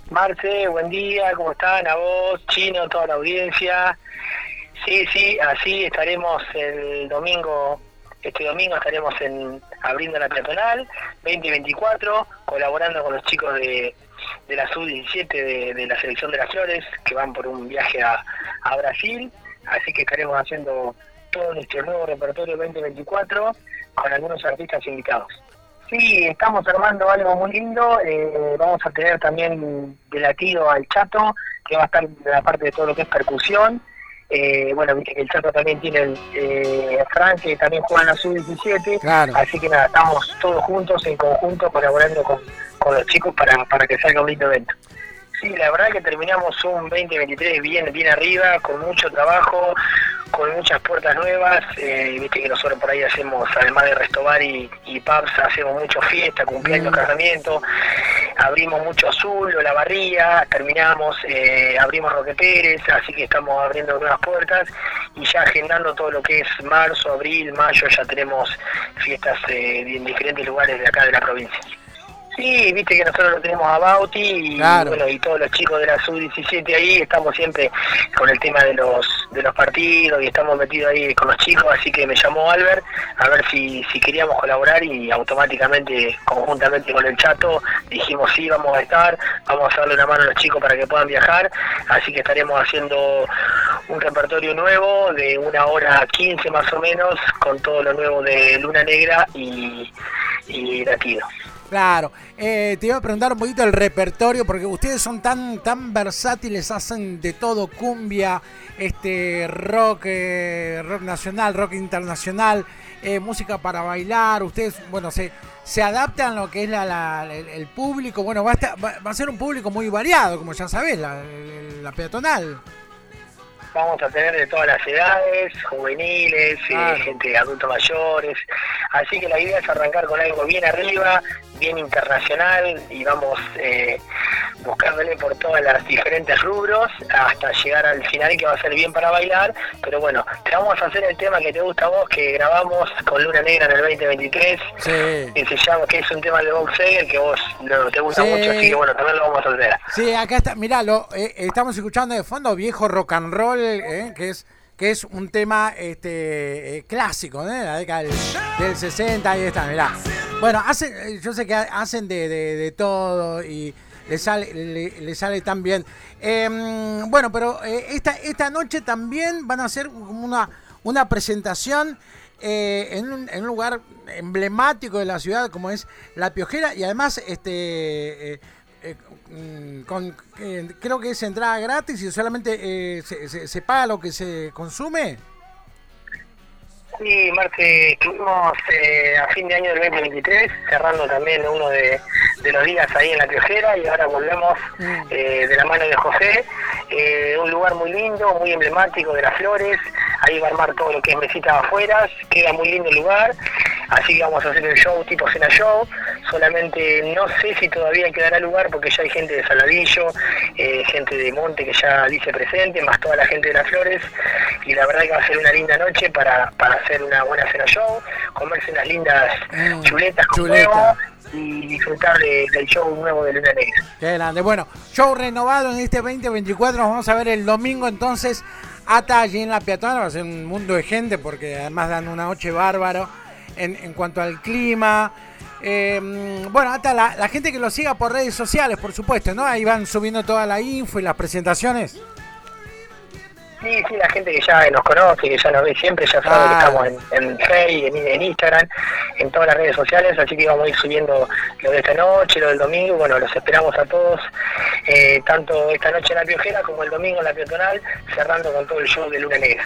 Marce, buen día, ¿cómo están? A vos, Chino, toda la audiencia. Sí, así estaremos el domingo, este domingo estaremos abriendo la peatonal 2024, colaborando con los chicos de la Sub-17 de la Selección de las Flores, que van por un viaje a Brasil, así que estaremos haciendo todo nuestro nuevo repertorio 2024 con algunos artistas invitados. Sí, estamos armando algo muy lindo. Vamos a tener también de latido al Chato, que va a estar de la parte de todo lo que es percusión. Bueno, viste que el Chato también tiene Frank, que también juega en la Sub-17. Claro. Así que nada, estamos todos juntos, en conjunto, colaborando con los chicos para que salga un lindo evento. Sí, la verdad que terminamos un 2023 bien arriba, con mucho trabajo, con muchas puertas nuevas. Viste que nosotros por ahí hacemos, además de Restobar y pubs, hacemos mucho fiesta, cumpleaños, casamientos, abrimos mucho Azul, Olavarría, terminamos, abrimos Roque Pérez, así que estamos abriendo nuevas puertas y ya agendando todo lo que es marzo, abril, mayo, ya tenemos fiestas en diferentes lugares de acá de la provincia. Sí, viste que nosotros lo tenemos a Bauti y, claro. Bueno, y todos los chicos de la Sub-17 ahí, estamos siempre con el tema de los partidos y estamos metidos ahí con los chicos, así que me llamó Albert a ver si queríamos colaborar y automáticamente, conjuntamente con el Chato, dijimos sí, vamos a darle una mano a los chicos para que puedan viajar, así que estaremos haciendo un repertorio nuevo de 1h15 más o menos, con todo lo nuevo de Luna Negra y Latido. Claro, te iba a preguntar un poquito el repertorio, porque ustedes son tan versátiles, hacen de todo, cumbia, rock nacional, rock internacional, música para bailar. Ustedes, bueno, se adaptan a lo que es el público. Bueno, va a ser un público muy variado, como ya sabés, la peatonal. Vamos a tener de todas las edades, juveniles, gente de adultos mayores, así que la idea es arrancar con algo bien arriba, bien internacional, y vamos buscándole por todas las diferentes rubros hasta llegar al final, que va a ser bien para bailar. Pero bueno, te vamos a hacer el tema que te gusta a vos, que grabamos con Luna Negra en el 2023, que se llama, que es un tema de Bob Seger que vos te gusta mucho, así que bueno, también lo vamos a hacer. Sí, acá está, mirá, estamos escuchando de fondo viejo rock and roll, que es un tema clásico, de la década del 60, ahí está, mirá. Bueno, yo sé que hacen de todo y le sale tan bien. Bueno, pero esta noche también van a hacer una presentación en un lugar emblemático de la ciudad, como es La Piojera, y además creo que es entrada gratis y solamente se paga lo que se consume. Sí, Marce, estuvimos a fin de año del 2023, cerrando también uno de los días ahí en La Piojera, y ahora volvemos de la mano de José, un lugar muy lindo, muy emblemático de las Flores. Ahí va a armar todo lo que es mesitas afuera, queda muy lindo el lugar, así que vamos a hacer el show tipo cena show. Solamente no sé si todavía quedará lugar, porque ya hay gente de Saladillo, gente de Monte que ya dice presente, más toda la gente de las Flores, y la verdad que va a ser una linda noche para hacer una buena cena show, comerse unas lindas chuletas con huevo y disfrutar del show nuevo de Luna Negra. Qué grande. Bueno, show renovado en este 2024, nos vamos a ver el domingo entonces, hasta allí en La Peatonal. Va a ser un mundo de gente, porque además dan una noche bárbaro en cuanto al clima. Bueno, hasta la gente que lo siga por redes sociales, por supuesto, ¿no? Ahí van subiendo toda la info y las presentaciones. Sí, la gente que ya nos conoce, que ya nos ve siempre, ya sabe que estamos en Facebook, en Instagram, en todas las redes sociales, así que vamos a ir subiendo lo de esta noche, lo del domingo. Bueno, los esperamos a todos, tanto esta noche en La Piojera como el domingo en La Peatonal, cerrando con todo el show de Luna Negra.